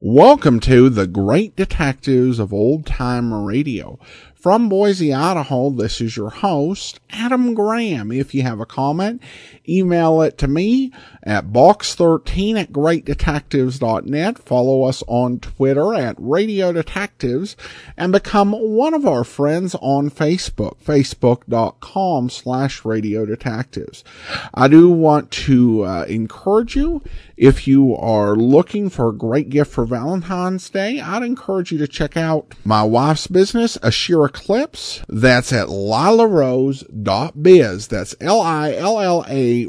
Welcome to the Great Detectives of Old Time Radio. From Boise, Idaho, this is your host, Adam Graham. If you have a comment, email it to me at box13@greatdetectives.net. Follow us on Twitter at Radio Detectives and become one of our friends on Facebook, facebook.com/Radio Detectives. I do want to encourage you, if you are looking for a great gift for Valentine's Day, I'd encourage you to check out my wife's business, Ashira Clips. That's at lilarose.biz. That's LILLA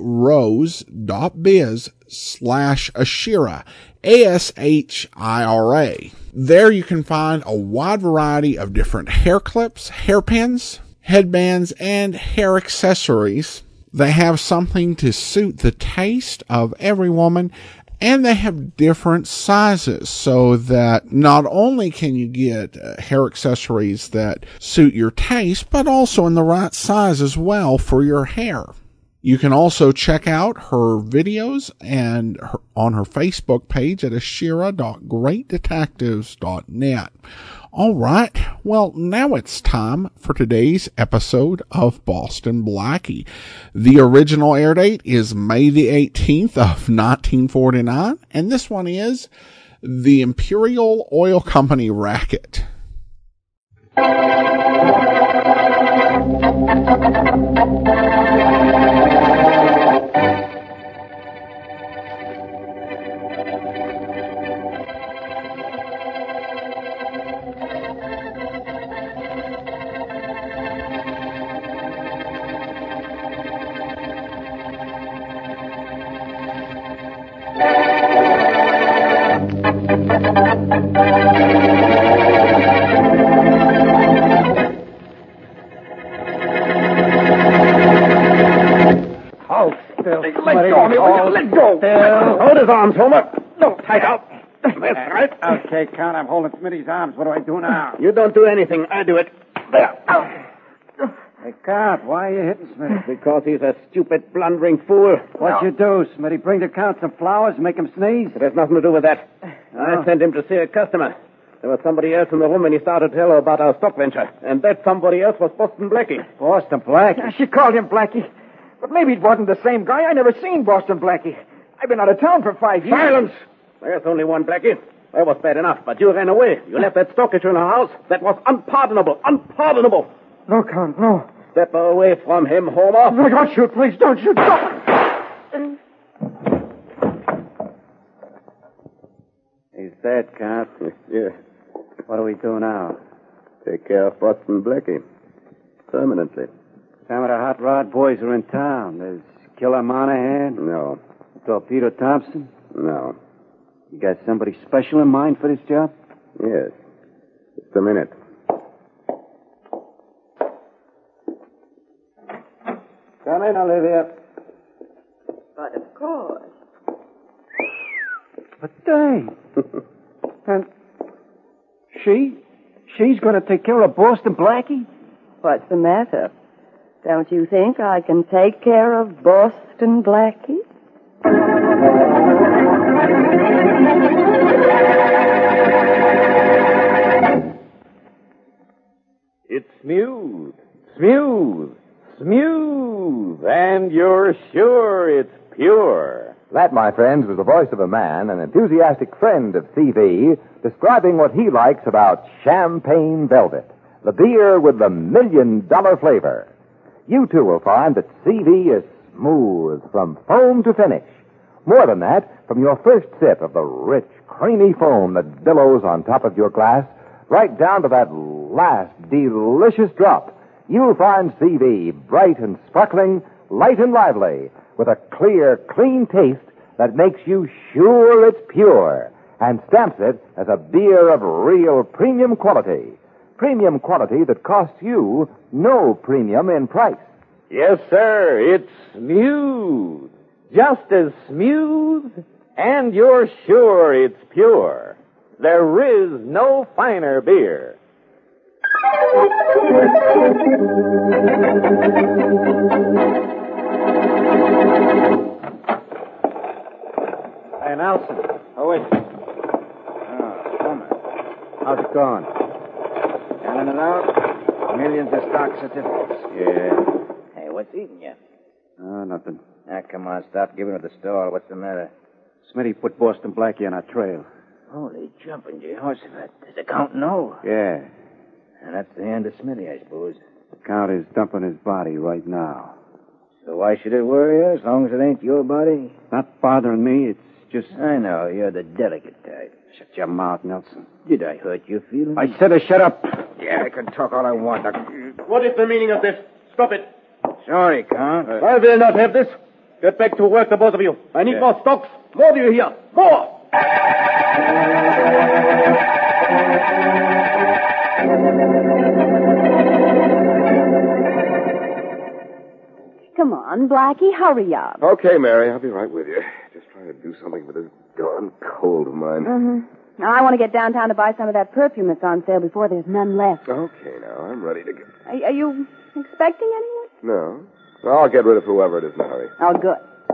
rose.biz/Ashira, ASHIRA. There you can find a wide variety of different hair clips, hairpins, headbands, and hair accessories. They have something to suit the taste of every woman, and they have different sizes so that not only can you get hair accessories that suit your taste, but also in the right size as well for your hair. You can also check out her videos and on her Facebook page at ashira.greatdetectives.net. All right, well, now it's time for today's episode of Boston Blackie. The original air date is May the 18th of 1949, and this one is The Imperial Oil Company Racket. Let go! Hold his arms, Homer. No, tight out. That's right. Okay, Count, I'm holding Smitty's arms. What do I do now? You don't do anything. I do it. There. Hey, Count, why are you hitting Smitty? Because he's a stupid, blundering fool. What'd you do, Smitty? Bring the Count some flowers, make him sneeze? It has nothing to do with that. I sent him to see a customer. There was somebody else in the room when he started to tell her about our stock venture. And that somebody else was Boston Blackie. Boston Blackie? Yeah, she called him Blackie. But maybe it wasn't the same guy. I never seen Boston Blackie. I've been out of town for 5 years. Silence! There's only one Blackie. That was bad enough, but you ran away. You left that stock issue in her house. That was unpardonable. Unpardonable. No, Count, no. Step away from him, Homer. No, don't shoot, please. Don't shoot. Don't. He's dead, Count. Yeah. What do we do now? Take care of Boston Blackie. Permanently. Some of the hot rod boys are in town. There's Killer Monahan. No. Torpedo Thompson. No. You got somebody special in mind for this job? Yes. Just a minute. Come in, Olivia. But of course. But dang. And she's going to take care of Boston Blackie? What's the matter? Don't you think I can take care of Boston Blackie? It's smooth, and you're sure it's pure. That, my friends, was the voice of a man, an enthusiastic friend of CV, describing what he likes about Champagne Velvet, the beer with the $1 million flavor. You, too, will find that CV is smooth from foam to finish. More than that, from your first sip of the rich, creamy foam that billows on top of your glass, right down to that last delicious drop, you'll find CV bright and sparkling, light and lively, with a clear, clean taste that makes you sure it's pure and stamps it as a beer of real premium quality. Premium quality that costs you no premium in price. Yes, sir, it's smooth. Just as smooth, and you're sure it's pure. There is no finer beer. Hey, Nelson. Oh, wait. How's it going? Counting it out. Millions of stock certificates. Yeah. Hey, what's eating you? Oh, nothing. Ah, come on, stop giving at the store. What's the matter? Smitty put Boston Blackie on our trail. Holy jumping Jehoshaphat. Does the count know? Yeah. And that's the end of Smitty, I suppose. The Count is dumping his body right now. So why should it worry you, as long as it ain't your body? Not bothering me. It's just... I know, you're the delicate type. Shut your mouth, Nelson. Did I hurt your feelings? I said to shut up. Yeah, I can talk all I want. What is the meaning of this? Stop it. Sorry, Count. I will not have this. Get back to work, the both of you. I need more stocks. More, do you hear? More! Come on, Blackie, hurry up. Okay, Mary, I'll be right with you. Just trying to do something with this darn cold of mine. Mm-hmm. Now, I want to get downtown to buy some of that perfume that's on sale before there's none left. Okay, now, I'm ready to go. Are you expecting anyone? No. I'll get rid of whoever it is in a hurry. Oh, good.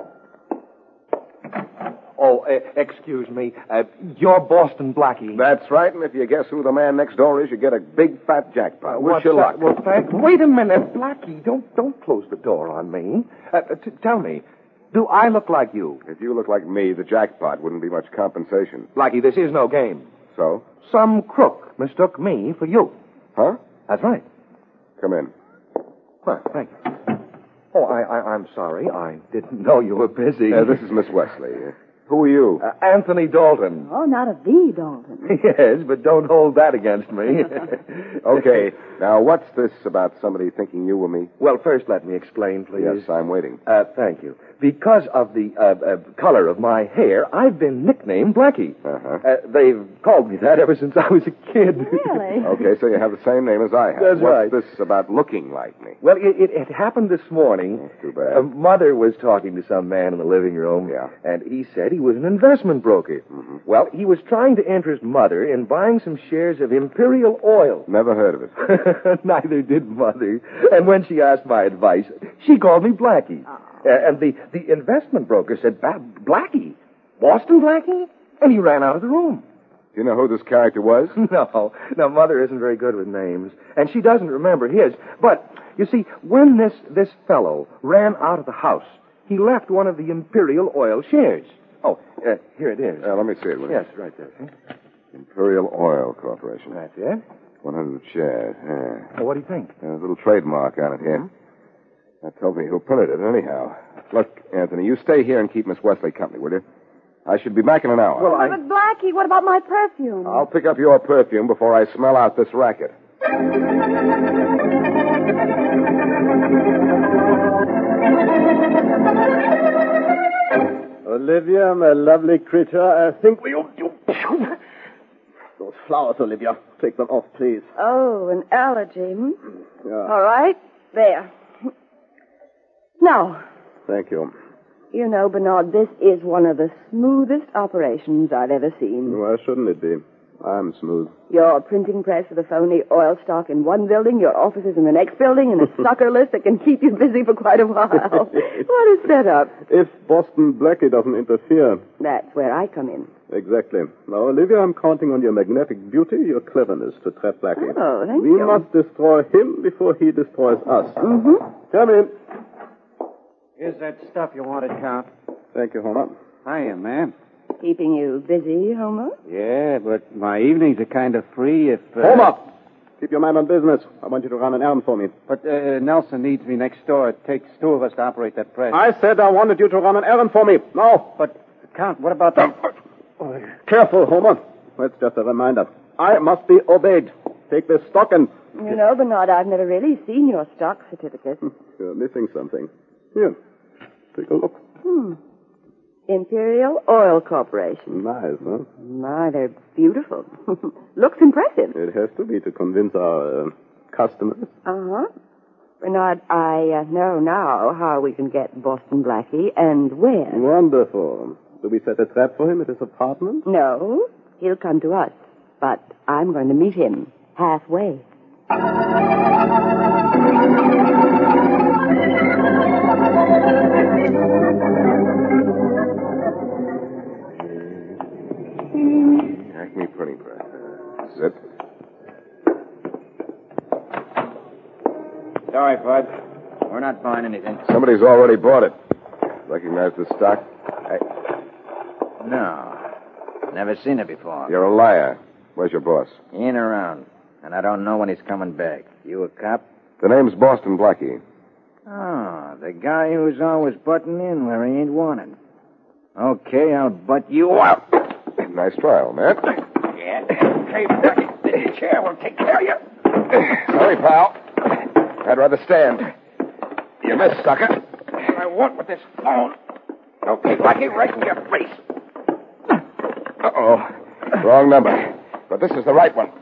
Oh, excuse me. You're Boston Blackie. That's right, and if you guess who the man next door is, you get a big fat jackpot. Wish you luck. Well, wait a minute, Blackie. Don't close the door on me. Tell me, do I look like you? If you look like me, the jackpot wouldn't be much compensation. Blackie, this is no game. So? Some crook mistook me for you. Huh? That's right. Come in. Well, thank you. Oh, I'm sorry. I didn't know you were busy. This is Miss Wesley. Who are you? Anthony Dalton. Oh, not a the Dalton. Yes, but don't hold that against me. Okay. Now, what's this about somebody thinking you were me? Well, first let me explain, please. Yes, I'm waiting. Thank you. Because of the color of my hair, I've been nicknamed Blackie. Uh-huh. They've called me that ever since I was a kid. Really? Okay, so you have the same name as I have. That's right. What's this about looking like me? Well, it happened this morning. That's too bad. Mother was talking to some man in the living room. Yeah. And he said he was an investment broker. Mm-hmm. Well, he was trying to interest Mother in buying some shares of Imperial Oil. Never heard of it. Neither did Mother. And when she asked my advice, she called me Blackie. And the investment broker said, Blackie? Boston Blackie? And he ran out of the room. Do you know who this character was? No, Mother isn't very good with names, and she doesn't remember his. But, you see, when this fellow ran out of the house, he left one of the Imperial Oil shares. Oh, here it is. Let me see it. Yes, right there. See? Imperial Oil Corporation. That's it. 100 shares. Yeah. Well, what do you think? There's a little trademark on it here. That tells me who printed it, anyhow. Look, Anthony, you stay here and keep Miss Wesley company, will you? I should be back in an hour. Well, But, Blackie, what about my perfume? I'll pick up your perfume before I smell out this racket. Olivia, my lovely creature, I think we ought to... Those flowers, Olivia. Take them off, please. Oh, an allergy. Yeah. All right. There. Now, Thank you. you know, Bernard, this is one of the smoothest operations I've ever seen. Why shouldn't it be? I'm smooth. Your printing press with a phony oil stock in one building, your offices in the next building, and a sucker list that can keep you busy for quite a while. What a setup. If Boston Blackie doesn't interfere. That's where I come in. Exactly. Now, Olivia, I'm counting on your magnetic beauty, your cleverness to trap Blackie. Oh, thank we you. must destroy him before he destroys us. Mm-hmm. Come in. Here's that stuff you wanted, Count. Thank you, Homer. Hiya, ma'am. Keeping you busy, Homer? Yeah, but my evenings are kind of free if... Homer! Keep your mind on business. I want you to run an errand for me. But Nelson needs me next door. It takes two of us to operate that press. I said I wanted you to run an errand for me. Now. But, Count, what about that... Careful, Homer. That's just a reminder. I must be obeyed. Take this stock and... You know, Bernard, I've never really seen your stock certificate. You're missing something. Here. Take a look. Imperial Oil Corporation. Nice, huh? My, they're beautiful. Looks impressive. It has to be to convince our customers. Uh-huh. Bernard, I know now how we can get Boston Blackie and where. Wonderful. Do we set a trap for him at his apartment? No, he'll come to us. But I'm going to meet him halfway. Acme printing press. Sit. Sorry, Bud. We're not buying anything. Somebody's already bought it. Recognize the stock? No. Never seen it before. You're a liar. Where's your boss? He ain't around. And I don't know when he's coming back. You a cop? The name's Boston Blackie. Oh, the guy who's always butting in where he ain't wanted. Okay, I'll butt you out. Nice trial, man. Yeah. Okay, Blackie. This chair will take care of you. Sorry, pal. I'd rather stand. You missed, sucker. What I want with this phone. Okay, Blackie, right in your face. Uh-oh. Wrong number. But this is the right one.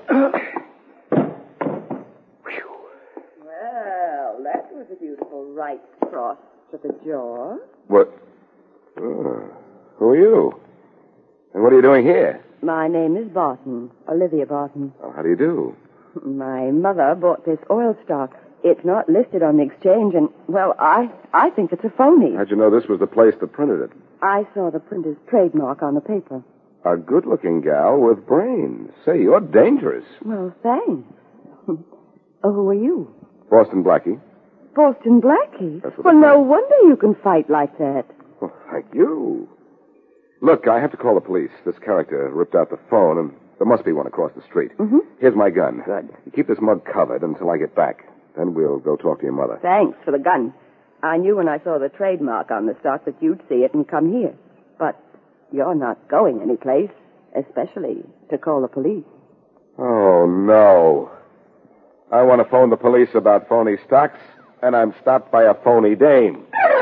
Well, that was a beautiful right cross to the jaw. What? Oh. Who are you? And what are you doing here? My name is Barton, Olivia Barton. Oh, how do you do? My mother bought this oil stock. It's not listed on the exchange, and, well, I think it's a phony. How'd you know this was the place that printed it? I saw the printer's trademark on the paper. A good-looking gal with brains. Say, you're dangerous. Well, thanks. Oh, who are you? Boston Blackie. Boston Blackie? That's what Well, they no say. wonder you can fight like that. Well, thank you. Look, I have to call the police. This character ripped out the phone, and there must be one across the street. Mm-hmm. Here's my gun. Good. You keep this mug covered until I get back. Then we'll go talk to your mother. Thanks for the gun. I knew when I saw the trademark on the stock that you'd see it and come here. But you're not going anyplace, especially to call the police. Oh, no. I want to phone the police about phony stocks, and I'm stopped by a phony dame.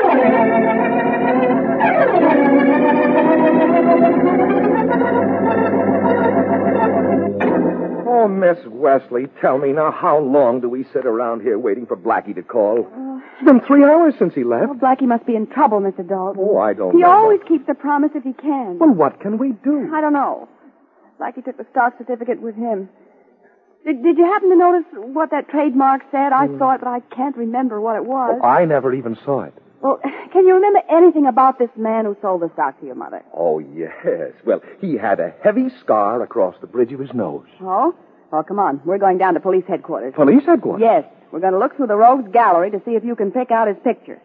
Oh, Miss Wesley, tell me now, how long do we sit around here waiting for Blackie to call? It's been 3 hours since he left. Well, Blackie must be in trouble, Mr. Dalton. Oh, I don't He know. always keeps a promise if he can. Well, what can we do? I don't know. Blackie took the stock certificate with him. Did you happen to notice what that trademark said? I saw it, but I can't remember what it was. Oh, I never even saw it. Well, can you remember anything about this man who sold the stock to your mother? Oh, yes. Well, he had a heavy scar across the bridge of his nose. Oh? Well, come on. We're going down to police headquarters. Police headquarters? Yes. We're going to look through the rogues gallery to see if you can pick out his picture.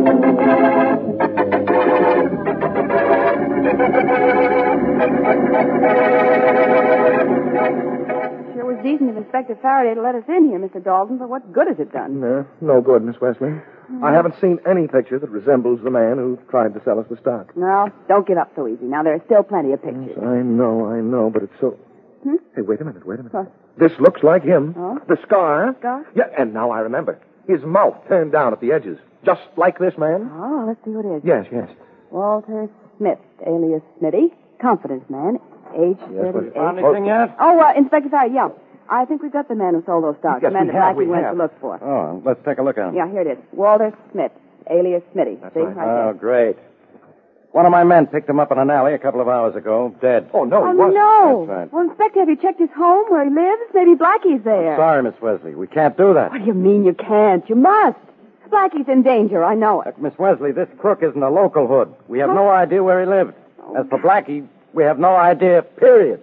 Sure was decent of Inspector Faraday to let us in here, Mr. Dalton, but what good has it done? No good, Miss Wesley. I haven't seen any picture that resembles the man who tried to sell us the stock. No, don't give up so easy. Now, there are still plenty of pictures. Yes, I know, but it's so... Hmm? Hey, wait a minute. What? This looks like him. Oh? The scar. Scar? Yeah, and now I remember. His mouth turned down at the edges, just like this man. Oh, let's see who it is. Yes. Walter Smith, alias Smitty. Confidence man. Age Yes, 38. Found anything yet? Oh, Inspector Faraday, yeah. I think we've got the man who sold those stocks. Yes, the man we that have, Blackie went have. to look for. Oh, let's take a look at him. Yeah, here it is. Walter Smith, alias Smitty. See? right. Right Oh, great. One of my men picked him up in an alley a couple of hours ago, dead. Oh, no, there. he Oh, wasn't. no. That's right. Well, Inspector, have you checked his home where he lives? Maybe Blackie's there. Sorry, Miss Wesley. We can't do that. What do you mean you can't? You must. Blackie's in danger, I know it. Look, Miss Wesley, this crook isn't a local hood. We have no idea where he lived. As for Blackie, we have no idea, period.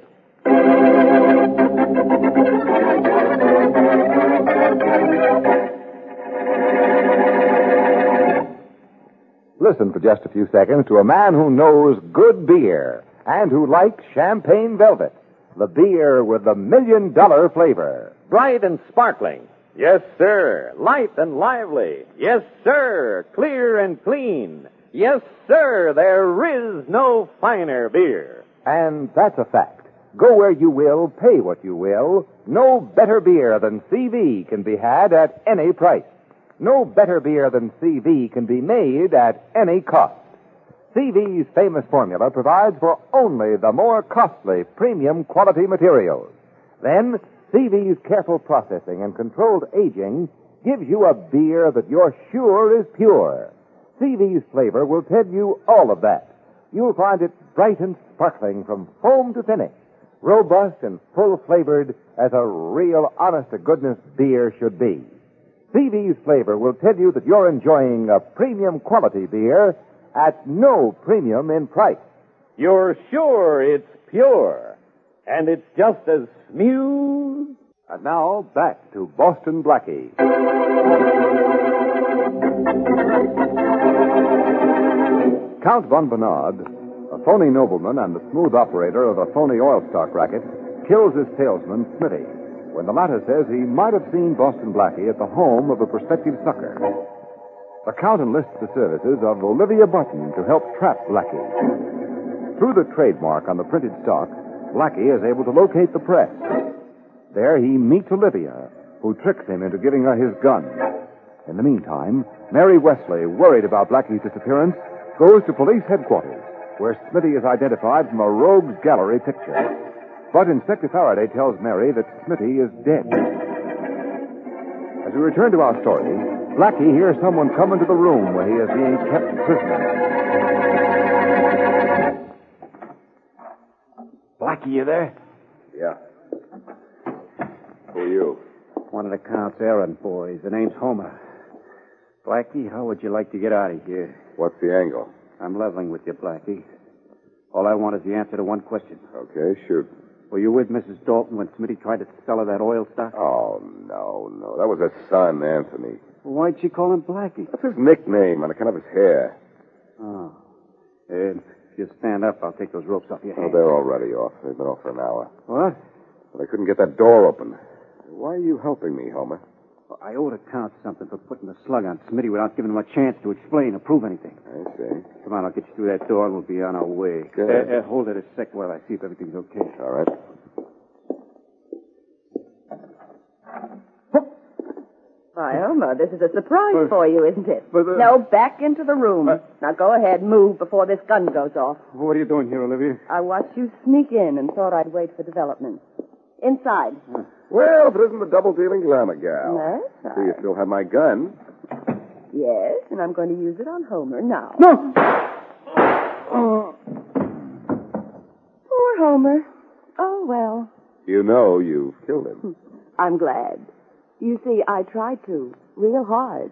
Listen for just a few seconds to a man who knows good beer and who likes champagne velvet, the beer with the $1 million flavor. Bright and sparkling. Yes, sir. Light and lively. Yes, sir. Clear and clean. Yes, sir. There is no finer beer. And that's a fact. Go where you will, pay what you will. No better beer than CV can be had at any price. No better beer than CV can be made at any cost. CV's famous formula provides for only the more costly premium quality materials. Then, CV's careful processing and controlled aging gives you a beer that you're sure is pure. CV's flavor will tell you all of that. You'll find it bright and sparkling from foam to finish, robust and full-flavored as a real honest-to-goodness beer should be. CV's flavor will tell you that you're enjoying a premium quality beer at no premium in price. You're sure it's pure. And it's just as smooth. And now, back to Boston Blackie. Count von Bernard, a phony nobleman and the smooth operator of a phony oil stock racket, kills his salesman, Smitty, when the latter says he might have seen Boston Blackie at the home of a prospective sucker. The Count enlists the services of Olivia Button to help trap Blackie. Through the trademark on the printed stock, Blackie is able to locate the press. There he meets Olivia, who tricks him into giving her his gun. In the meantime, Mary Wesley, worried about Blackie's disappearance, goes to police headquarters, where Smitty is identified from a rogues gallery picture. But Inspector Faraday tells Mary that Smitty is dead. As we return to our story, Blackie hears someone come into the room where he is being kept prisoner. Blackie, you there? Yeah. Who are you? One of the Count's errand boys. The name's Homer. Blackie, how would you like to get out of here? What's the angle? I'm leveling with you, Blackie. All I want is the answer to one question. Okay, shoot. Were you with Mrs. Dalton when Smitty tried to sell her that oil stock? Oh, no. That was her son, Anthony. Well, why'd she call him Blackie? That's his nickname on account of his hair. Oh. If you stand up, I'll take those ropes off your hands. Oh, they're already off. They've been off for an hour. What? But I couldn't get that door open. Why are you helping me, Homer? Well, I owe the Count something for putting the slug on Smitty without giving him a chance to explain or prove anything. I see. Come on, I'll get you through that door and we'll be on our way. Good. Hold it a sec while I see if everything's okay. All right. Why, Homer, this is a surprise for you, isn't it? But, No, back into the room. Now go ahead, move before this gun goes off. What are you doing here, Olivia? I watched you sneak in and thought I'd wait for developments. Inside. Well, if it isn't the double-dealing glamour gal. That's So you right. still have my gun? Yes, and I'm going to use it on Homer now. No! Poor Homer. Oh, well. You know you've killed him. I'm glad. You see, I tried to. Real hard.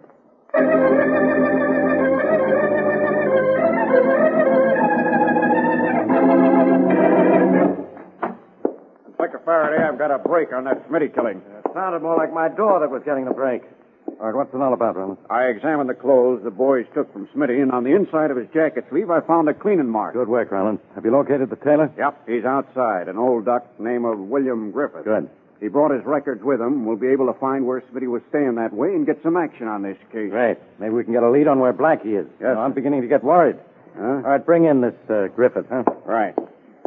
Inspector Faraday, I've got a break on that Smitty killing. It sounded more like my door that was getting the break. All right, what's it all about, Roland? I examined the clothes the boys took from Smitty, and on the inside of his jacket sleeve, I found a cleaning mark. Good work, Roland. Have you located the tailor? Yep, he's outside. An old duck named of William Griffith. Good. He brought his records with him. We'll be able to find where Smitty was staying that way and get some action on this case. Great. Maybe we can get a lead on where Blackie is. Yes. I'm beginning to get worried. Huh? All right, bring in this Griffith, huh? Right.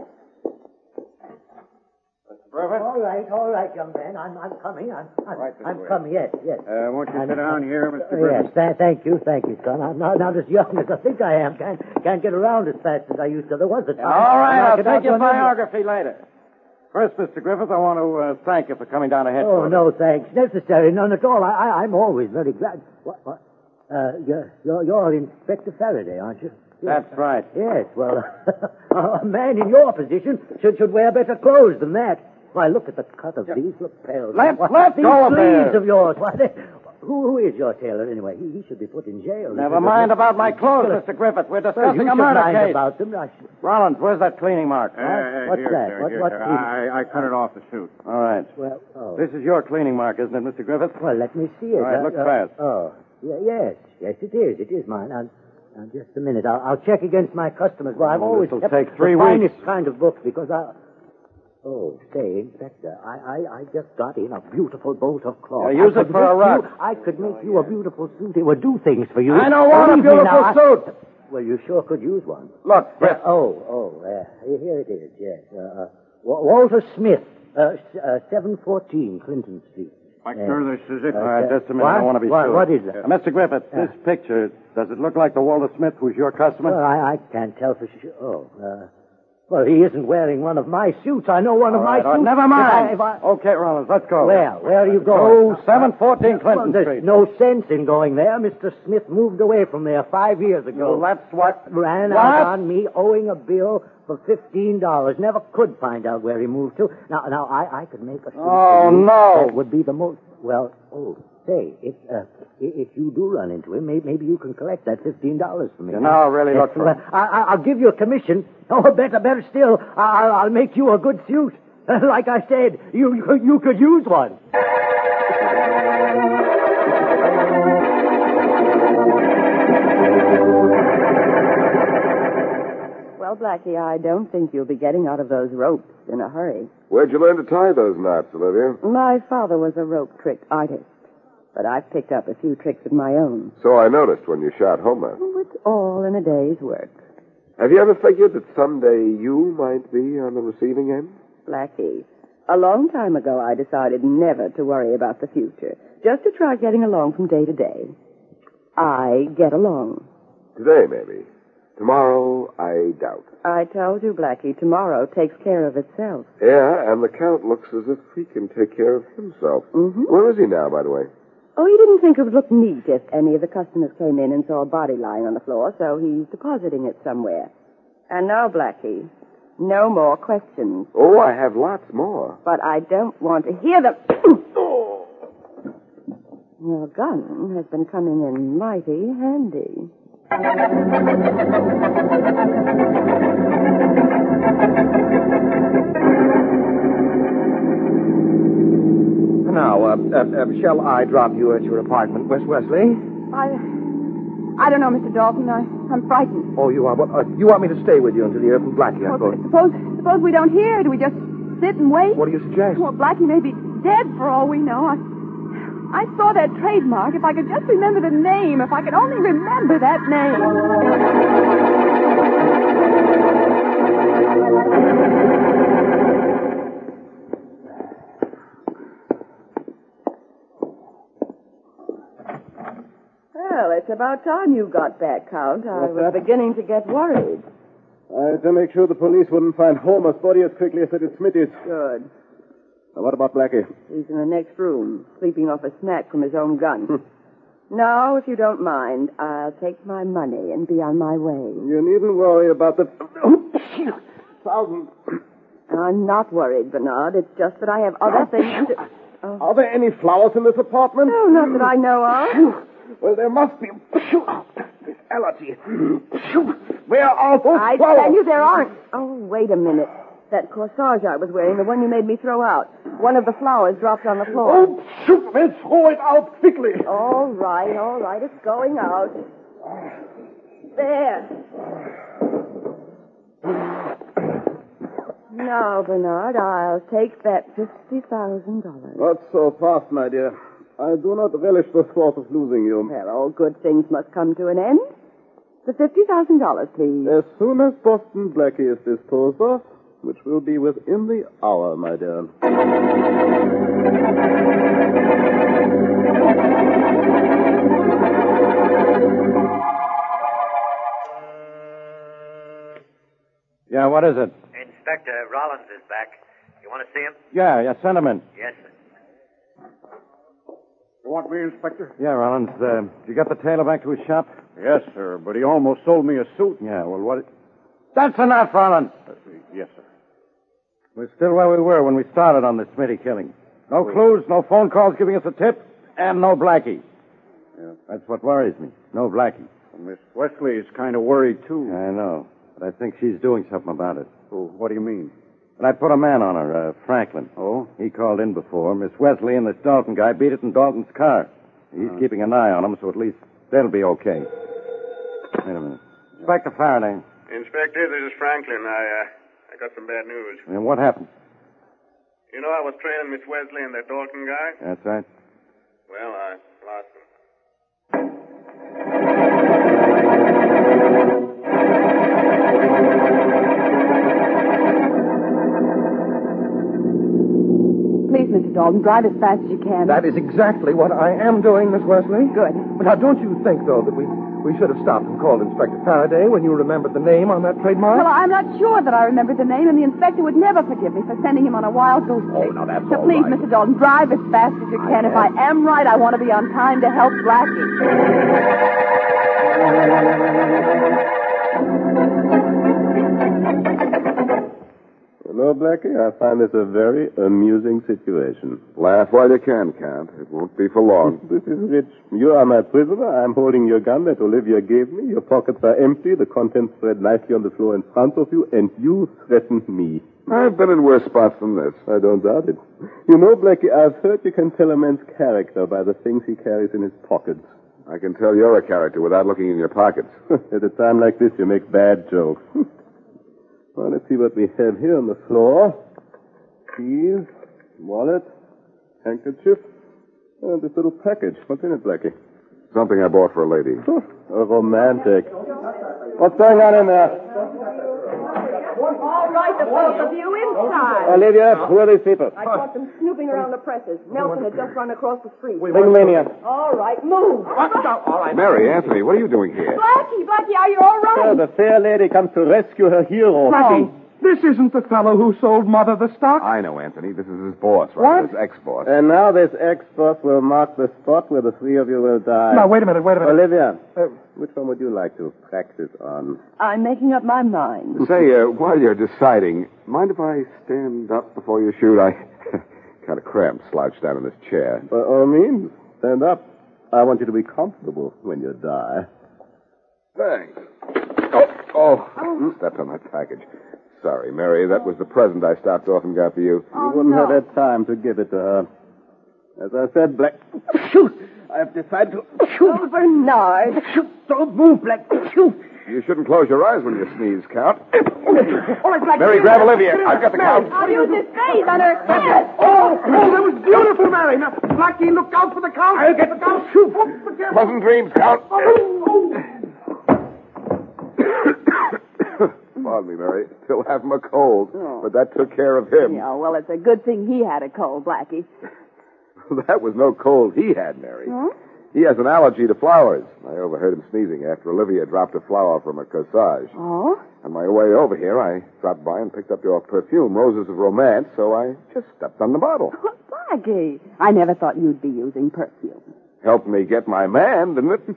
All right, young man. I'm coming. I'm way. coming. Yes. Won't you sit down here, Mr. Griffith? Yes. Thank you, son. I'm not as young as I think I am. Can't get around as fast as I used to. There was a time. All right, I'll take your biography. biography later. First, Mr. Griffith, I want to thank you for coming down to Oh, headquarters. no, thanks. Necessary. None at all. I'm always very glad. What? You're Inspector Faraday, aren't you? That's right. Yes, well, a man in your position should wear better clothes than that. Why, look at the cut of these lapels. Let's these go sleeves there. of yours. Why, who is your tailor, anyway? He should be put in jail. Never mind about my clothes, Mr. Griffith. We're Well, discussing you a should murder mind case. about them. Rollins, where's that cleaning mark? What's Here, that? sir, What here, sir. cleaning? I cut it off the suit. All right. Well, This is your cleaning mark, isn't it, Mr. Griffith? well, let me see it. All right, look fast. Yes, it is. It is mine. Now, just a minute. I'll check against my customers. Well, I've Oh, always this'll kept take 3 the weeks. finest kind of books because Oh, say, Inspector, I just got in a beautiful bolt of cloth. Yeah, use it for a rug. I could make you a beautiful suit. It would do things for you. I don't want a Believe me beautiful now, suit. Well, you sure could use one. Look, Griff. Here it is, yes. Walter Smith, 714 Clinton Street. Inspector, this is it. All right, just a minute. I don't want to be sure. What is that? Mr. Griffith, this picture, does it look like the Walter Smith who's your customer? Well, I can't tell for sure. Well, he isn't wearing one of my suits. I know one of my suits. Never mind. If I- Okay, Rollins, let's go. Where are you going? 714 Clinton There's Street. no sense in going there. Mr. Smith moved away from there 5 years ago. Well, that's what... Ran What? out on me owing a bill for $15. Never could find out where he moved to. Now I could make a suit Oh, for you no. that would be the most... Well, say, if you do run into him, maybe you can collect that $15 from me. You now really look for I'll give you a commission. Oh, better still, I'll make you a good suit. Like I said, you could use one. Well, Blackie, I don't think you'll be getting out of those ropes in a hurry. Where'd you learn to tie those knots, Olivia? My father was a rope trick artist, but I've picked up a few tricks of my own. So I noticed when you shot Homer. Oh, it's all in a day's work. Have you ever figured that someday you might be on the receiving end? Blackie, a long time ago I decided never to worry about the future, just to try getting along from day to day. I get along. Today, maybe. Tomorrow, I doubt. I told you, Blackie, tomorrow takes care of itself. Yeah, and the Count looks as if he can take care of himself. Mm-hmm. Where is he now, by the way? Oh, he didn't think it would look neat if any of the customers came in and saw a body lying on the floor, so he's depositing it somewhere. And now, Blackie, no more questions. Oh, I have lots more. But I don't want to hear them. Your gun has been coming in mighty handy. Now, shall I drop you at your apartment, Miss Wesley? I don't know, Mr. Dalton. I'm frightened. Oh, you are? Well, you want me to stay with you until you hear from Blackie, I suppose? Suppose we don't hear. Do we just sit and wait? What do you suggest? Well, Blackie may be dead for all we know. I saw that trademark. If I could just remember the name, if I could only remember that name. Well, it's about time you got back, Count. I was beginning to get worried. I had to make sure the police wouldn't find Homer's body as quickly as they did Smitty's. Good. Now, what about Blackie? He's in the next room, sleeping off a snack from his own gun. Now, if you don't mind, I'll take my money and be on my way. You needn't worry about the 1,000. I'm not worried, Bernard. It's just that I have other things to... Oh. Are there any flowers in this apartment? No, not that I know of. Well, there must be. Miss Allergy. Where are those I flowers? tell you there aren't. Oh, wait a minute. That corsage I was wearing, the one you made me throw out. One of the flowers dropped on the floor. Oh, shoot! Let's throw it out quickly. All right. It's going out. There. Now, Bernard, I'll take that $50,000. Not so fast, my dear. I do not relish the thought of losing you. Well, all good things must come to an end. The $50,000, please. As soon as Boston Blackie is disposed of, which will be within the hour, my dear. Yeah, what is it? Inspector Rollins is back. You want to see him? Yeah, send him in. Yes, sir. You want me, Inspector? Yeah, Rollins, did you get the tailor back to his shop? Yes, sir, but he almost sold me a suit. Yeah, well, what... That's enough, Rollins! Yes, sir. We're still where we were when we started on the Smitty killing. No clues, no phone calls giving us a tip, and no Blackie. Yeah. That's what worries me. No Blackie. Well, Miss Wesley's kind of worried, too. I know, but I think she's doing something about it. Oh, what do you mean? But I put a man on her, Franklin. Oh? He called in before. Miss Wesley and this Dalton guy beat it in Dalton's car. He's keeping an eye on them, so at least they'll be okay. Wait a minute. Inspector Faraday. Inspector, this is Franklin. I got some bad news. And what happened? You know I was trailing Miss Wesley and that Dalton guy? That's right. Well, I lost him. Please, Mr. Dalton, drive as fast as you can. That is exactly what I am doing, Miss Wesley. Good. But now, don't you think, though, that we should have stopped and called Inspector Faraday when you remembered the name on that trademark? Well, I'm not sure that I remember the name, and the inspector would never forgive me for sending him on a wild goose chase. Oh, now that's so all please, right. Mr. Dalton, drive as fast as you can. If I am right, I want to be on time to help Blackie. know, Blackie, I find this a very amusing situation. Laugh while you can, Count. It won't be for long. This is rich. You are my prisoner. I'm holding your gun that Olivia gave me. Your pockets are empty. The contents spread nicely on the floor in front of you, and you threaten me. I've been in worse spots than this. I don't doubt it. You know, Blackie, I've heard you can tell a man's character by the things he carries in his pockets. I can tell you're a character without looking in your pockets. At a time like this, you make bad jokes. Well, let's see what we have here on the floor. Keys, wallet, handkerchief, and this little package. What's in it, Blackie? Something I bought for a lady. A romantic. What's going on in there? All right, the both of you inside. Olivia, who are these people? I caught them snooping around the presses. Nelson had just run across the street. Bring them in here. All right, move. All right. Mary, Anthony, what are you doing here? Blackie, are you all right? The fair lady comes to rescue her hero. Blackie, this isn't the fellow who sold Mother the stock. I know, Anthony. This is his boss, right? What? His ex-boss. And now this ex-boss will mark the spot where the three of you will die. Now, wait a minute. Olivia, which one would you like to practice on? I'm making up my mind. Say, while you're deciding, mind if I stand up before you shoot? I kind of cramped, slouched down in this chair. By all means, stand up. I want you to be comfortable when you die. Thanks. Stepped on that package. Sorry, Mary. That was the present I stopped off and got for you. You wouldn't have had time to give it to her. As I said, Black... Shoot! I have decided to... Shoot! Oh, Bernard. Shoot! Don't move, Black! Shoot! You shouldn't close your eyes when you sneeze, Count. All right, Black. Mary, grab Olivia. I've got the count. I'll use his face on her head. Oh, that was beautiful, Mary. Now, Blackie, look out for the count. I'll get the count. Shoot! Pleasant dreams, Count. Pardon me, Mary. Still have him a cold. But that took care of him. Yeah, well, it's a good thing he had a cold, Blackie. That was no cold he had, Mary. Huh? He has an allergy to flowers. I overheard him sneezing after Olivia dropped a flower from her corsage. Oh? On my way over here, I dropped by and picked up your perfume, Roses of Romance, so I just stepped on the bottle. Blackie, I never thought you'd be using perfume. Helped me get my man, didn't it?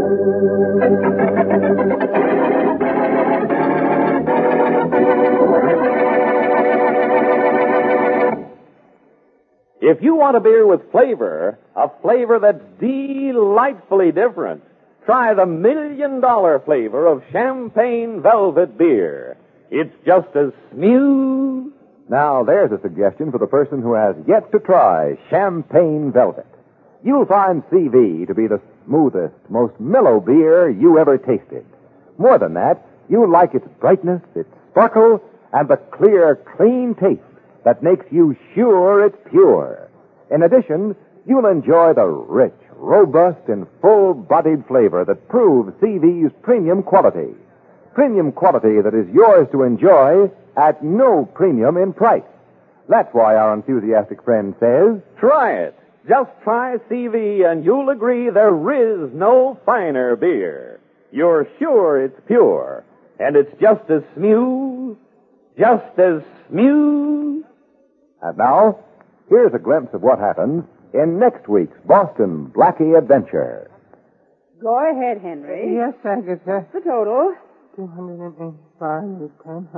If you want a beer with flavor, a flavor that's delightfully different, try the $1 million flavor of Champagne Velvet Beer. It's just as smooth. Now, there's a suggestion for the person who has yet to try Champagne Velvet. You'll find CV to be the smoothest, most mellow beer you ever tasted. More than that, you'll like its brightness, its sparkle, and the clear, clean taste that makes you sure it's pure. In addition, you'll enjoy the rich, robust, and full-bodied flavor that proves CV's premium quality. Premium quality that is yours to enjoy at no premium in price. That's why our enthusiastic friend says, try it. Just try CV and you'll agree there is no finer beer. You're sure it's pure. And it's just as smooth. Just as smooth. And now, here's a glimpse of what happens in next week's Boston Blackie Adventure. Go ahead, Henry. Yes, Agatha. The total? 285,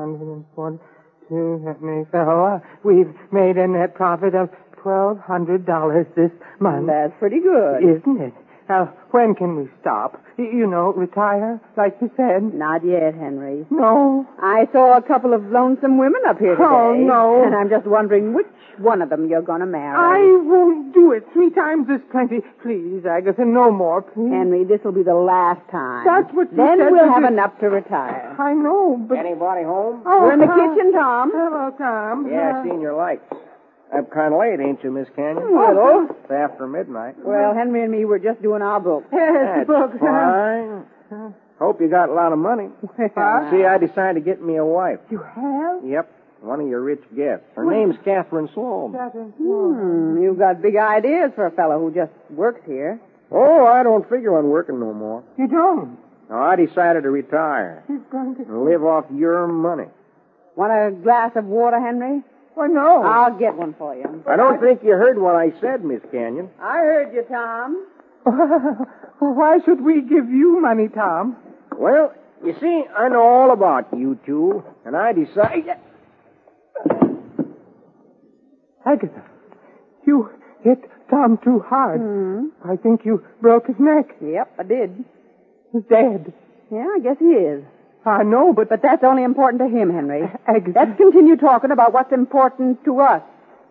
1042, that makes... Oh, we've made a net profit of $1,200 this month. That's pretty good. Isn't it? Now, when can we stop? You know, retire, like you said? Not yet, Henry. No. I saw a couple of lonesome women up here today. Oh, no. And I'm just wondering which one of them you're going to marry. I won't do it. 3 times is plenty. Please, Agatha, no more, please. Henry, this will be the last time. That's what you then said. Then we'll have enough to retire. I know, but... Anybody home? Oh, we're in the kitchen, Tom. Hello, Tom. Yeah, I seen your lights. Up kind of late, ain't you, Miss Canyon? Hello. It's after midnight. Well, Henry and me were just doing our book. Yes, the book. Fine. Hope you got a lot of money. See, I decided to get me a wife. You have? Yep. One of your rich guests. Her name's Catherine Sloan. You've got big ideas for a fellow who just works here. Oh, I don't figure on working no more. You don't? No, I decided to retire. He's going to... And live off your money. Want a glass of water, Henry? Well, no. I'll get one for you. I don't think you heard what I said, Miss Canyon. I heard you, Tom. Why should we give you money, Tom? Well, you see, I know all about you two, and I decided... Agatha, you hit Tom too hard. I think you broke his neck. Yep, I did. He's dead. Yeah, I guess he is. I know, but that's only important to him, Henry. Agatha. Let's continue talking about what's important to us.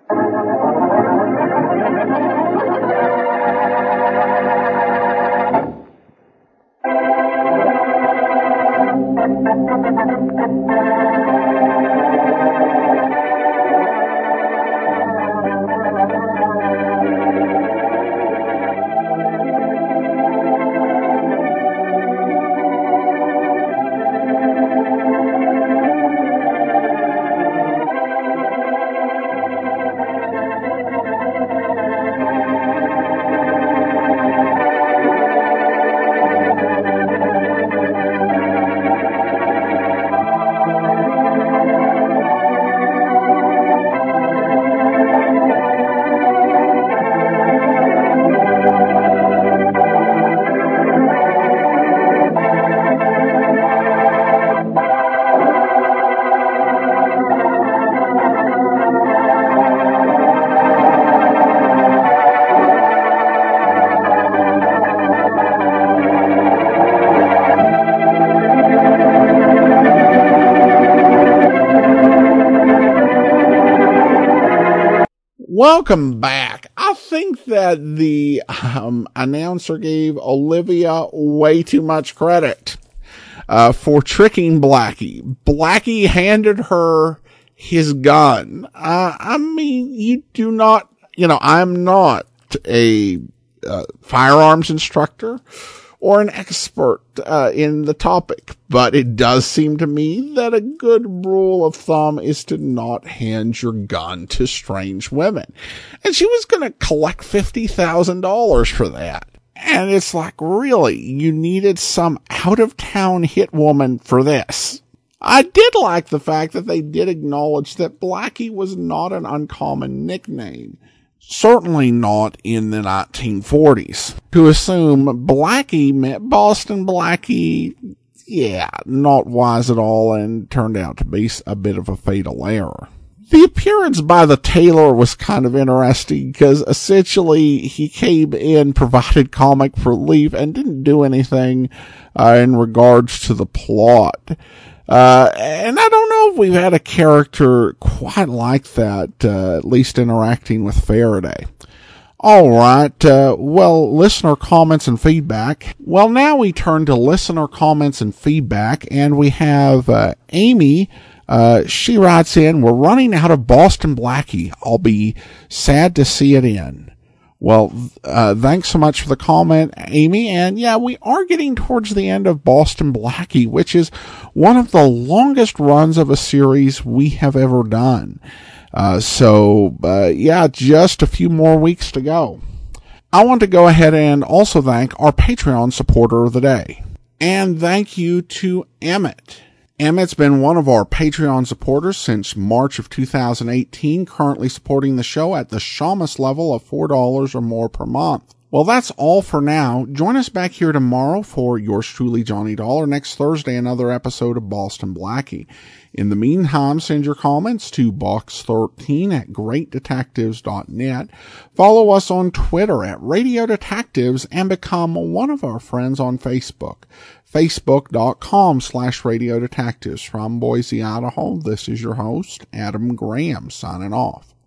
Welcome back. I think that the announcer gave Olivia way too much credit for tricking Blackie. Blackie handed her his gun. I mean, you do not, I'm not a firearms instructor or an expert in the topic, but it does seem to me that a good rule of thumb is to not hand your gun to strange women. And she was going to collect $50,000 for that. And it's like, really, you needed some out-of-town hit woman for this. I did like the fact that they did acknowledge that Blackie was not an uncommon nickname. Certainly not in the 1940s. To assume Blackie meant Boston Blackie, yeah, not wise at all, and turned out to be a bit of a fatal error. The appearance by the tailor was kind of interesting because essentially he came in, provided comic relief, and didn't do anything in regards to the plot. And I don't know if we've had a character quite like that, at least interacting with Faraday. All right. Well, listener comments and feedback. Well, now we turn to listener comments and feedback, and we have Amy. She writes in, "We're running out of Boston Blackie. I'll be sad to see it end." Well, thanks so much for the comment, Amy. And yeah, we are getting towards the end of Boston Blackie, which is one of the longest runs of a series we have ever done. Yeah, just a few more weeks to go. I want to go ahead and also thank our Patreon supporter of the day. And thank you to Emmett. Emmett's been one of our Patreon supporters since March of 2018, currently supporting the show at the Shamus level of $4 or more per month. Well, that's all for now. Join us back here tomorrow for yours truly, Johnny Dollar. Next Thursday, another episode of Boston Blackie. In the meantime, send your comments to box13@greatdetectives.net. Follow us on Twitter at Radio Detectives and become one of our friends on Facebook. Facebook.com/Radio Detectives. From Boise, Idaho, this is your host, Adam Graham, signing off.